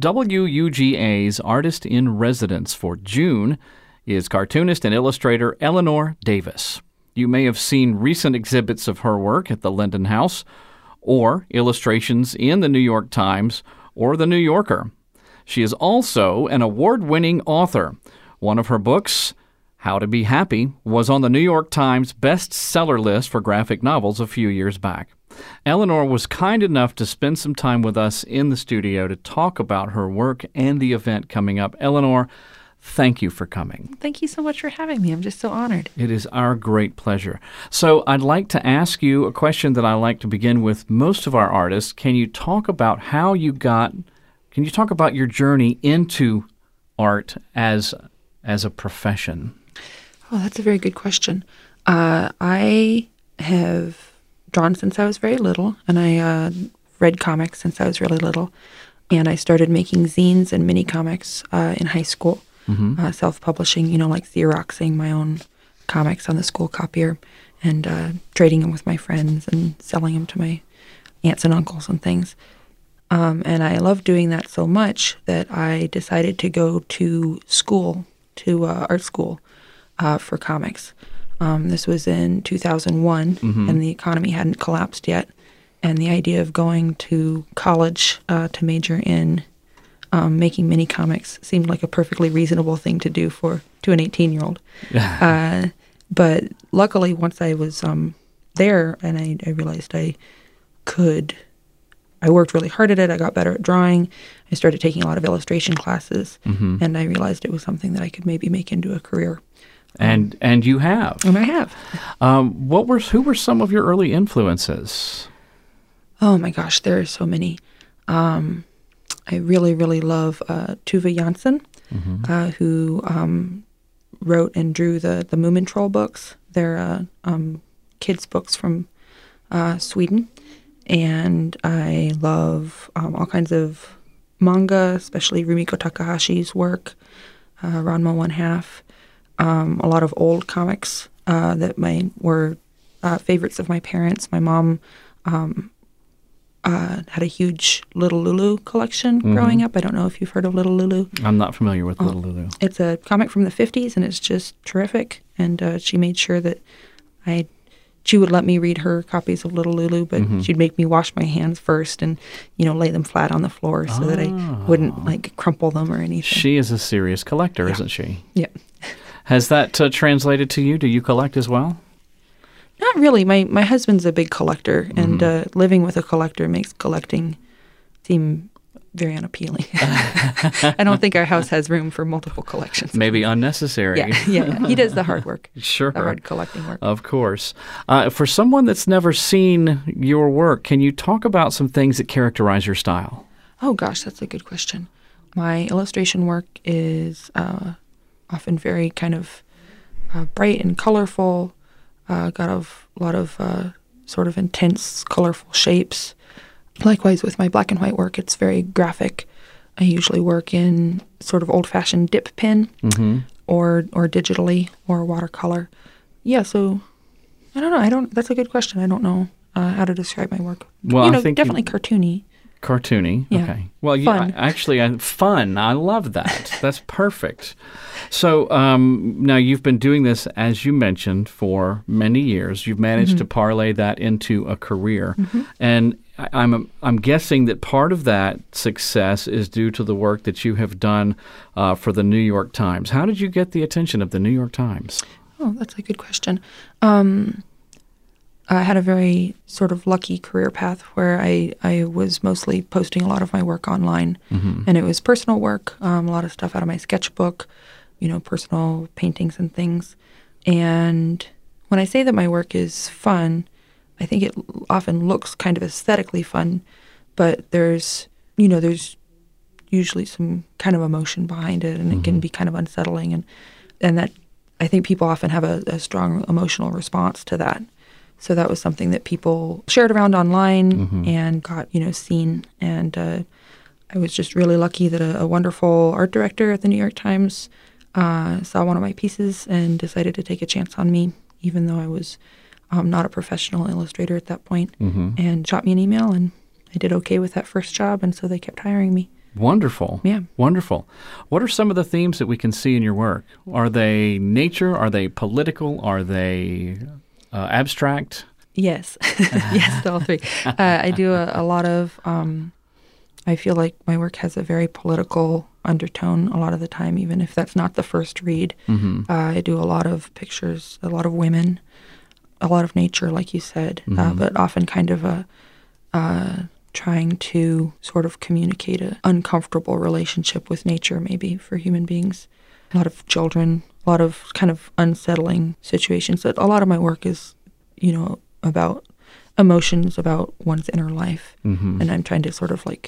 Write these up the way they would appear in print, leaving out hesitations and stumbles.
WUGA's Artist in Residence for June is cartoonist and illustrator Eleanor Davis. You may have seen recent exhibits of her work at the Linden House or illustrations in the New York Times or the New Yorker. She is also an award-winning author. One of her books, How to Be Happy, was on the New York Times bestseller list for graphic novels a few years back. Eleanor was kind enough to spend some time with us in the studio to talk about her work and the event coming up. Eleanor, thank you for coming. Thank you so much for having me. I'm just so honored. It is our great pleasure. So I'd like to ask you a question that I like to begin with most of our artists. Can you talk about your journey into art as a profession? Oh, that's a very good question. I have drawn since I was very little, and I read comics since I was really little. And I started making zines and mini comics in high school, self-publishing, like Xeroxing my own comics on the school copier and trading them with my friends and selling them to my aunts and uncles and things. And I loved doing that so much that I decided to go to school, to art school for comics. This was in 2001, and the economy hadn't collapsed yet. And the idea of going to college to major in making mini comics seemed like a perfectly reasonable thing to do to an 18-year-old. But luckily, once I was there and I realized I worked really hard at it. I got better at drawing. I started taking a lot of illustration classes, and I realized it was something that I could maybe make into a career. And you have. And I have. Who were some of your early influences? Oh my gosh, there are so many. I really, really love Tove Jansson, who wrote and drew the Moomin Troll books. They're kids' books from Sweden. And I love all kinds of manga, especially Rumiko Takahashi's work, Ranma One Half. A lot of old comics that were favorites of my parents. My mom had a huge Little Lulu collection growing up. I don't know if you've heard of Little Lulu. I'm not familiar with Little Lulu. It's a comic from the 50s, and it's just terrific. And she made sure that she would let me read her copies of Little Lulu, but she'd make me wash my hands first and, lay them flat on the floor so that I wouldn't, crumple them or anything. She is a serious collector, isn't she? Yeah. Has that translated to you? Do you collect as well? Not really. My husband's a big collector, and living with a collector makes collecting seem very unappealing. I don't think our house has room for multiple collections. Maybe unnecessary. Yeah. He does the hard work. Sure. The hard collecting work. Of course. For someone that's never seen your work, can you talk about some things that characterize your style? Oh, gosh, that's a good question. My illustration work is often very kind of bright and colorful, got a lot of sort of intense, colorful shapes. Likewise, with my black and white work, it's very graphic. I usually work in sort of old-fashioned dip pen or digitally or watercolor. Yeah, so I don't know. That's a good question. I don't know how to describe my work. Well, I think definitely cartoony. Cartoony, yeah. Okay. Well, fun. Fun. I love that. That's perfect. So now you've been doing this, as you mentioned, for many years. You've managed to parlay that into a career, and I'm guessing that part of that success is due to the work that you have done for the New York Times. How did you get the attention of the New York Times? Oh, that's a good question. I had a very sort of lucky career path where I was mostly posting a lot of my work online, and it was personal work, a lot of stuff out of my sketchbook, personal paintings and things. And when I say that my work is fun, I think it often looks kind of aesthetically fun, but there's usually some kind of emotion behind it, and it can be kind of unsettling, and that I think people often have a strong emotional response to that. So that was something that people shared around online and got, seen. And I was just really lucky that a wonderful art director at the New York Times saw one of my pieces and decided to take a chance on me, even though I was not a professional illustrator at that point, and shot me an email, and I did okay with that first job, and so they kept hiring me. Wonderful. Yeah. Wonderful. What are some of the themes that we can see in your work? Are they nature? Are they political? Are they abstract? Yes. Yes, all three. I do a lot of, I feel like my work has a very political undertone a lot of the time, even if that's not the first read. I do a lot of pictures, a lot of women, a lot of nature, like you said, but often kind of trying to sort of communicate an uncomfortable relationship with nature, maybe, for human beings. A lot of children, a lot of kind of unsettling situations. A lot of my work is, about emotions, about one's inner life. And I'm trying to sort of like,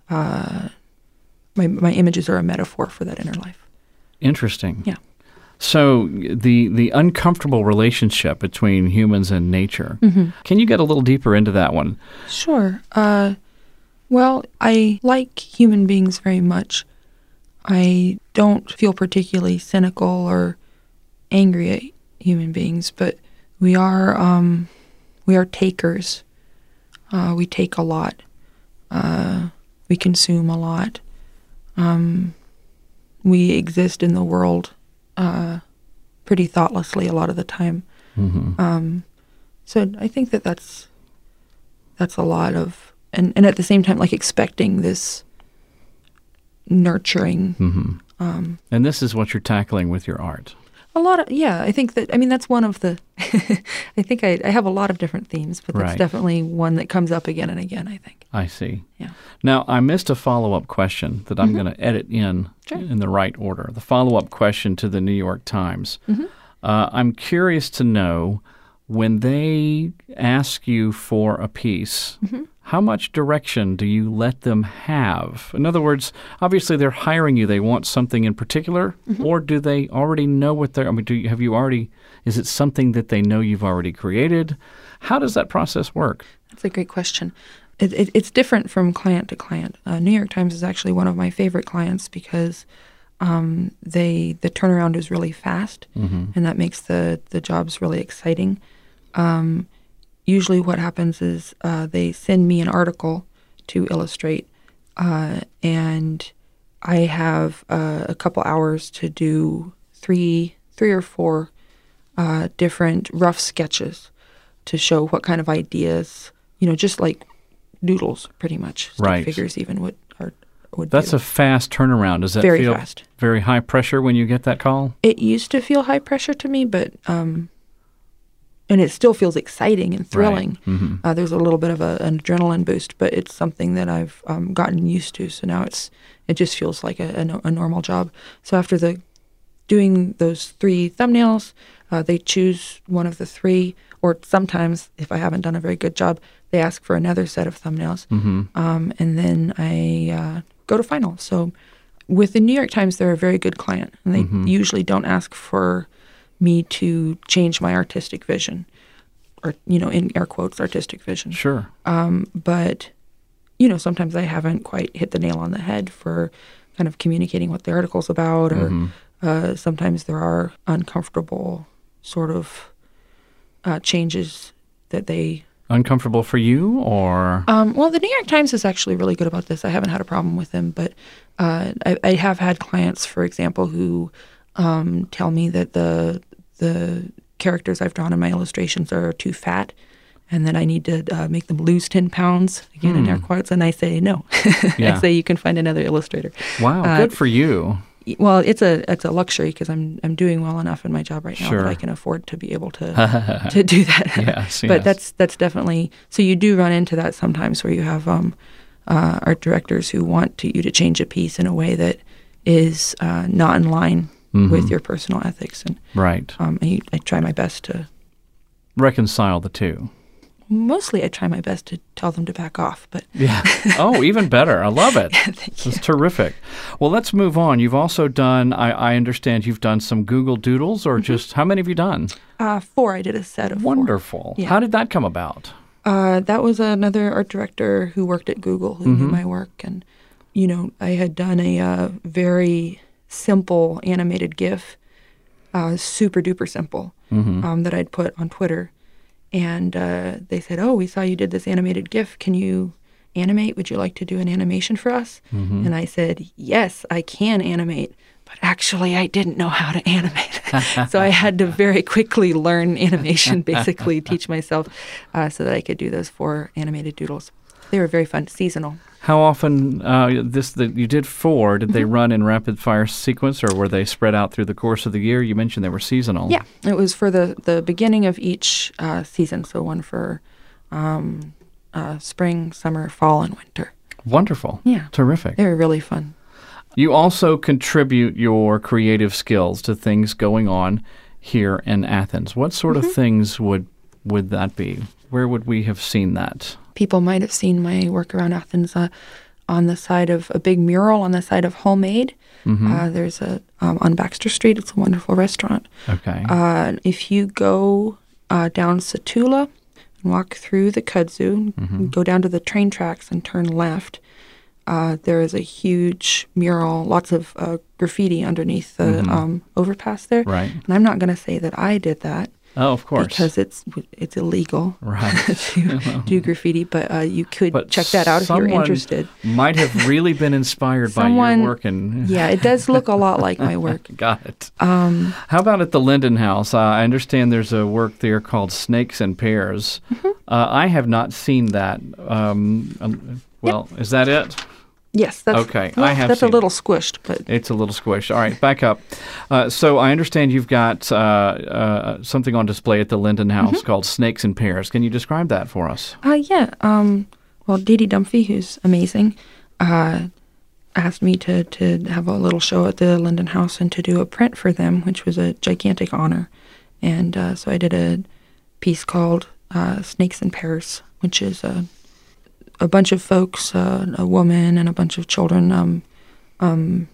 my images are a metaphor for that inner life. Interesting. Yeah. So the uncomfortable relationship between humans and nature, can you get a little deeper into that one? Sure. Well, I like human beings very much. I don't feel particularly cynical or angry at human beings, but we are takers. We take a lot. We consume a lot. We exist in the world pretty thoughtlessly a lot of the time. So I think that's a lot of, and at the same time, like expecting this nurturing. And this is what you're tackling with your art. A lot of, yeah, I think that, that's one of the, I think I have a lot of different themes, but that's definitely one that comes up again and again, I think. I see. Yeah. Now, I missed a follow-up question that I'm going to edit in the right order. The follow-up question to the New York Times. I'm curious to know, when they ask you for a piece, how much direction do you let them have? In other words, obviously they're hiring you. They want something in particular, or do they already know what they're? Is it something that they know you've already created? How does that process work? That's a great question. It's different from client to client. New York Times is actually one of my favorite clients because the turnaround is really fast, and that makes the jobs really exciting. Usually what happens is they send me an article to illustrate, and I have a couple hours to do three or four different rough sketches to show what kind of ideas, just like doodles, pretty much. Stick figures even would That's a fast turnaround. Does that very feel fast. Very high pressure when you get that call? It used to feel high pressure to me, but and it still feels exciting and thrilling. There's a little bit of an adrenaline boost, but it's something that I've gotten used to. So now it just feels like a normal job. So after doing those 3 thumbnails, they choose one of the 3, or sometimes, if I haven't done a very good job, they ask for another set of thumbnails. And then I go to final. So with the New York Times, they're a very good client, and they usually don't ask for me to change my artistic vision, or, in air quotes, artistic vision. Sure. But, sometimes I haven't quite hit the nail on the head for kind of communicating what the article's about, or sometimes there are uncomfortable sort of changes that they... Uncomfortable for you, or? Well, the New York Times is actually really good about this. I haven't had a problem with them, but I have had clients, for example, who tell me that the characters I've drawn in my illustrations are too fat, and that I need to make them lose 10 pounds, again in air quotes, and I say no. I say you can find another illustrator. Wow, good for you. Well, it's a luxury because I'm doing well enough in my job right now that I can afford to be able to do that. Yes, but that's definitely, so you do run into that sometimes, where you have art directors who want you to change a piece in a way that is not in line with your personal ethics, and I try my best to reconcile the two. Mostly, I try my best to tell them to back off, but Oh, even better! I love it. Thank you. It's terrific. Well, let's move on. You've also done. I understand you've done some Google Doodles, or just how many have you done? 4. I did a set of 4. Wonderful. Yeah. How did that come about? That was another art director who worked at Google who knew my work, and I had done a very simple animated GIF, super duper simple, that I'd put on Twitter. And they said, "Oh, we saw you did this animated GIF. Can you animate? Would you like to do an animation for us?" And I said, "Yes, I can animate." But actually, I didn't know how to animate. So I had to very quickly learn animation, basically teach myself so that I could do those 4 animated doodles. They were very fun, seasonal. How often, you did 4, did they run in rapid fire sequence, or were they spread out through the course of the year? You mentioned they were seasonal. Yeah, it was for the beginning of each season, so one for spring, summer, fall, and winter. Wonderful. Yeah. Terrific. They were really fun. You also contribute your creative skills to things going on here in Athens. What sort of things would that be? Where would we have seen that? People might have seen my work around Athens on the side of a big mural on the side of Homemade. There's on Baxter Street. It's a wonderful restaurant. Okay. If you go down Satula and walk through the kudzu, go down to the train tracks and turn left, there is a huge mural, lots of graffiti underneath the overpass there. Right. And I'm not going to say that I did that. Oh, of course. Because it's illegal right. to do graffiti, but you could check that out if you're interested. Might have really been inspired by your work. Yeah, it does look a lot like my work. Got it. How about at the Linden House? I understand there's a work there called Snakes and Pears. I have not seen that. Is that it? Yes, that's okay. Well, I have. That's a little squished, but it's a little squished. All right, back up. So I understand you've got something on display at the Linden House called Snakes and Pears. Can you describe that for us? Yeah. Well, Dee Dee Dumphy, who's amazing, asked me to have a little show at the Linden House and to do a print for them, which was a gigantic honor. And so I did a piece called Snakes and Pears, which is a bunch of folks, a woman and a bunch of children, kind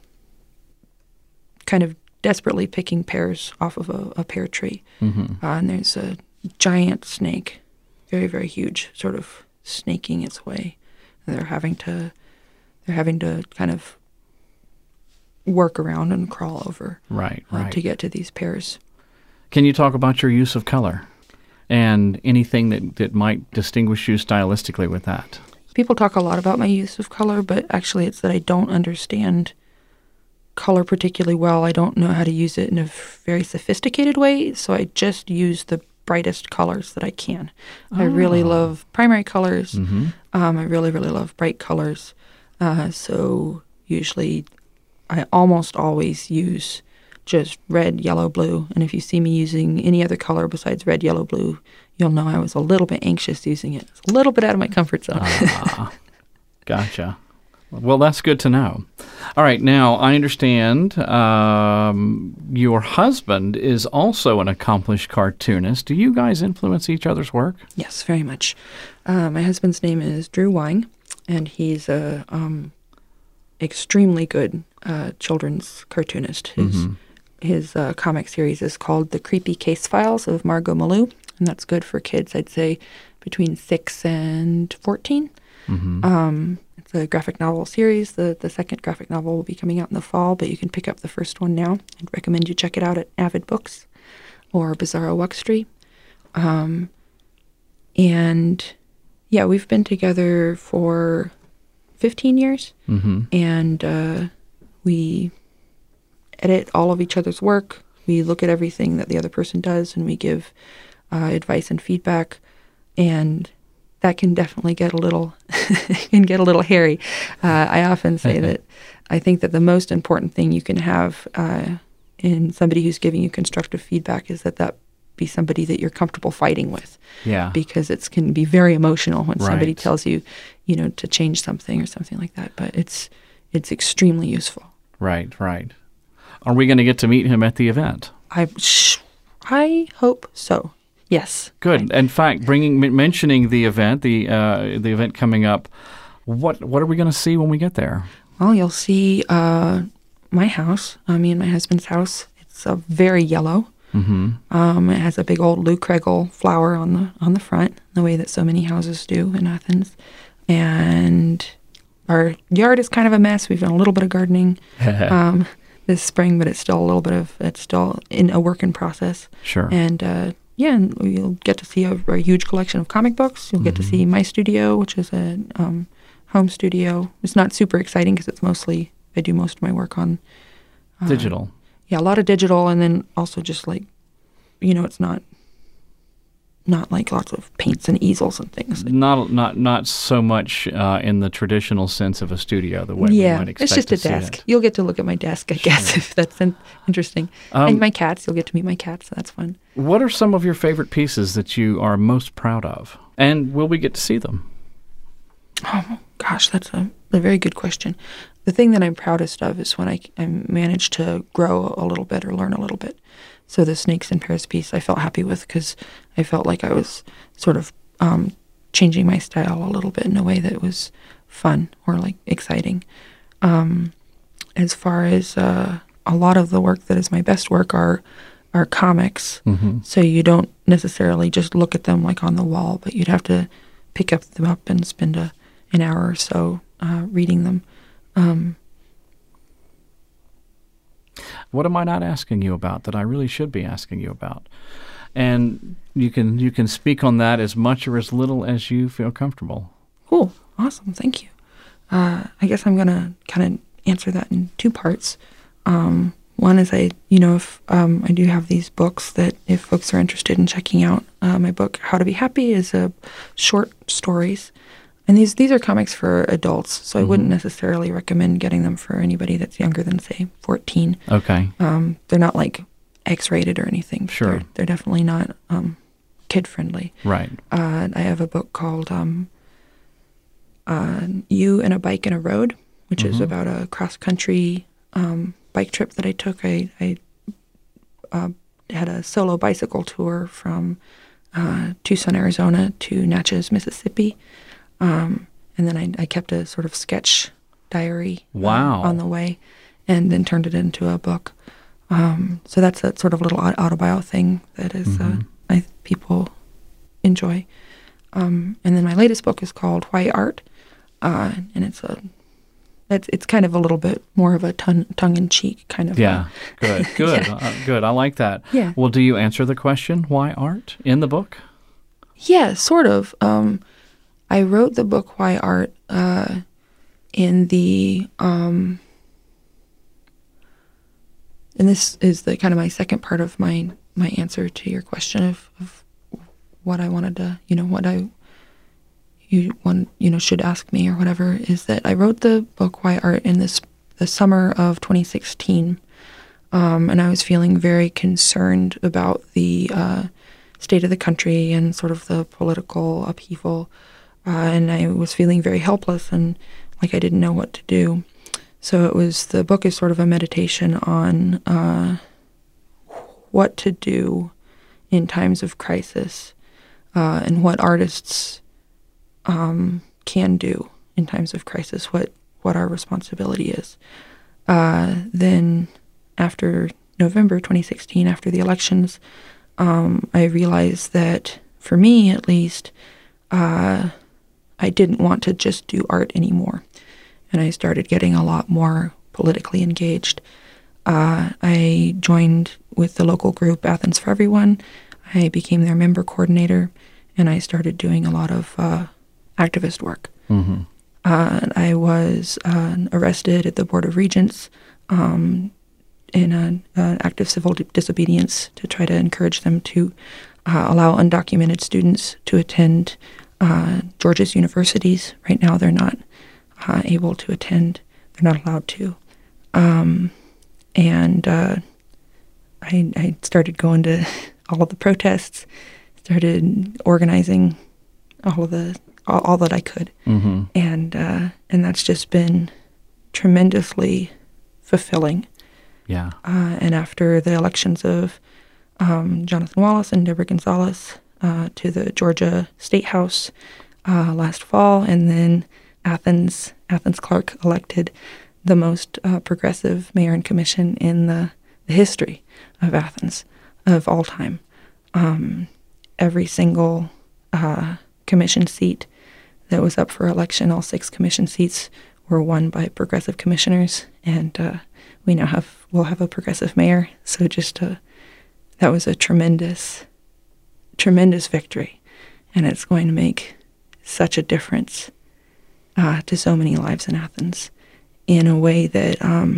of desperately picking pears off of a pear tree. And there's a giant snake, very, very huge, sort of snaking its way. And they're having to kind of work around and crawl over right. to get to these pears. Can you talk about your use of color and anything that might distinguish you stylistically with that? People talk a lot about my use of color, but actually it's that I don't understand color particularly well. I don't know how to use it in a very sophisticated way, so I just use the brightest colors that I can. I really love primary colors. I really, really love bright colors. So usually I almost always use just red, yellow, blue. And if you see me using any other color besides red, yellow, blue, you'll know I was a little bit anxious using it. It's a little bit out of my comfort zone. Gotcha. Well, that's good to know. All right. Now, I understand your husband is also an accomplished cartoonist. Do you guys influence each other's work? Yes, very much. My husband's name is Drew Wine, and he's a extremely good children's cartoonist. His comic series is called The Creepy Case Files of Margot Malou, and that's good for kids, I'd say, between 6 and 14. It's a graphic novel series. The second graphic novel will be coming out in the fall, but you can pick up the first one now. I'd recommend you check it out at Avid Books or Bizarro Wuxtree. And yeah, we've been together for 15 years, and we edit all of each other's work. We look at everything that the other person does, and we give advice and feedback, and that can definitely get a little hairy. I often say that I think that the most important thing you can have in somebody who's giving you constructive feedback is that be somebody that you're comfortable fighting with. Yeah. Because it can be very emotional when somebody tells you, to change something or something like that. But it's extremely useful. Right. Are we going to get to meet him at the event? I hope so. Yes. Good. In fact, mentioning the event, the event coming up, what are we going to see when we get there? Well, you'll see my house, me and my husband's house. It's very yellow. It has a big old Lou Kregel flower on the front, the way that so many houses do in Athens. And our yard is kind of a mess. We've done a little bit of gardening this spring, but it's still in a work in process. Sure. And and you'll get to see a huge collection of comic books. You'll get to see my studio, which is a home studio. It's not super exciting because I do most of my work on digital. Yeah, a lot of digital, and then also just like, it's not like lots of paints and easels and things. Not so much in the traditional sense of a studio, the way we might expect it's just to a see desk. it. You'll get to look at my desk, I guess, if that's interesting. And my cats, you'll get to meet my cats, so that's fun. What are some of your favorite pieces that you are most proud of? And will we get to see them? Oh, gosh, that's a very good question. The thing that I'm proudest of is when I managed to grow a little bit or learn a little bit. So the Snakes in Paris piece I felt happy with because I felt like I was sort of changing my style a little bit in a way that was fun or like exciting. As far as a lot of the work that is my best work are comics. Mm-hmm. So you don't necessarily just look at them like on the wall, but you'd have to pick them up and spend an hour or so reading them. What am I not asking you about that I really should be asking you about? And you can speak on that as much or as little as you feel comfortable. Cool. Awesome. Thank you. I guess I'm going to kind of answer that in two parts. One is if I do have these books that if folks are interested in checking out, my book, How to Be Happy, is short stories. And these are comics for adults, so I wouldn't necessarily recommend getting them for anybody that's younger than, say, 14. Okay. They're not like X-rated or anything. Sure. They're definitely not kid-friendly. Right. I have a book called You and a Bike and a Road, which is about a cross-country bike trip that I took. I had a solo bicycle tour from Tucson, Arizona to Natchez, Mississippi. And then I kept a sort of sketch diary on the way and then turned it into a book. So that's that sort of little autobio thing that is people enjoy. And then my latest book is called Why Art? And it's kind of a little bit more of a tongue-in-cheek kind of. Yeah, good. Yeah. Good. I like that. Yeah. Well, do you answer the question, why art, in the book? Yeah, sort of. I wrote the book Why Art in the and this is the kind of my second part of my answer to your question of what I wanted to, what you should ask me or whatever, is that I wrote the book Why Art in the summer of 2016, and I was feeling very concerned about the state of the country and sort of the political upheaval. And I was feeling very helpless and like I didn't know what to do. So the book is sort of a meditation on what to do in times of crisis and what artists can do in times of crisis, what our responsibility is. Then after November 2016, after the elections, I realized that for me at least, I didn't want to just do art anymore. And I started getting a lot more politically engaged. I joined with the local group Athens for Everyone. I became their member coordinator, and I started doing a lot of activist work. Mm-hmm. I was arrested at the Board of Regents in an act of civil disobedience to try to encourage them to allow undocumented students to attend Georgia's universities. Right now they're not able to attend. They're not allowed to. And I started going to all of the protests, started organizing all that I could. Mm-hmm. And that's just been tremendously fulfilling. Yeah. And after the elections of Jonathan Wallace and Deborah Gonzalez to the Georgia State House last fall, and then Athens Clark elected the most progressive mayor and commission in the history of Athens of all time. Every single commission seat that was up for election, all 6 commission seats were won by progressive commissioners, and we'll have a progressive mayor. So that was a tremendous victory, and it's going to make such a difference to so many lives in Athens in a way that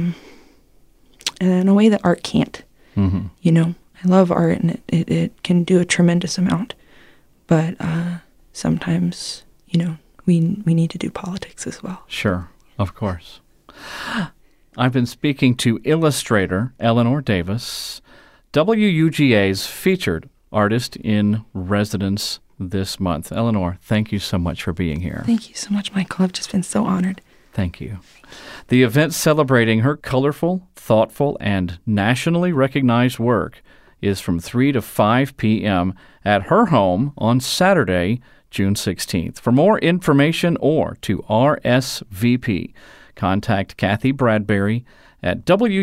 art can't. Mm-hmm. You know, I love art, and it can do a tremendous amount, but sometimes, you know, we need to do politics as well. Sure, of course. I've been speaking to illustrator Eleanor Davis, WUGA's featured artist in residence this month. Eleanor, thank you so much for being here. Thank you so much, Michael. I've just been so honored. Thank you. The event celebrating her colorful, thoughtful, and nationally recognized work is from 3 to 5 p.m. at her home on Saturday, June 16th. For more information or to RSVP, contact Kathy Bradbury at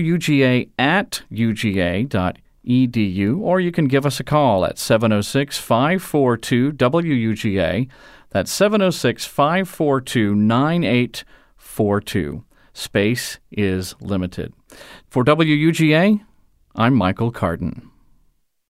wuga@uga.edu, or you can give us a call at 706-542-WUGA. That's 706-542-9842. Space is limited. For WUGA, I'm Michael Cardin.